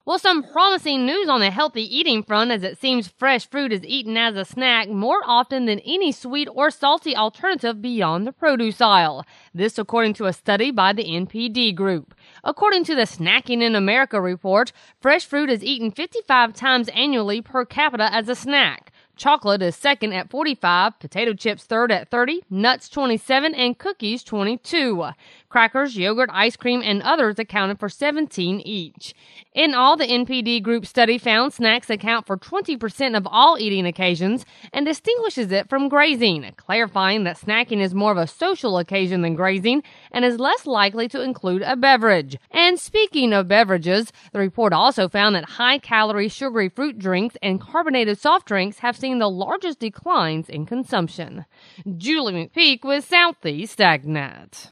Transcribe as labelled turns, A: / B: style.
A: Well, some promising news on the healthy eating front, as it seems fresh fruit is eaten as a snack more often than any sweet or salty alternative beyond the produce aisle. This according to a study by the NPD Group. According to the Snacking in America report, fresh fruit is eaten 55 times annually per capita as a snack. Chocolate is second at 45, potato chips third at 30, nuts 27, and cookies 22. Crackers, yogurt, ice cream, and others accounted for 17 each. In all, the NPD Group study found snacks account for 20% of all eating occasions and distinguishes it from grazing, clarifying that snacking is more of a social occasion than grazing and is less likely to include a beverage. And speaking of beverages, the report also found that high-calorie sugary fruit drinks and carbonated soft drinks have seen the largest declines in consumption. Julie McPeak with Southeast AgNet.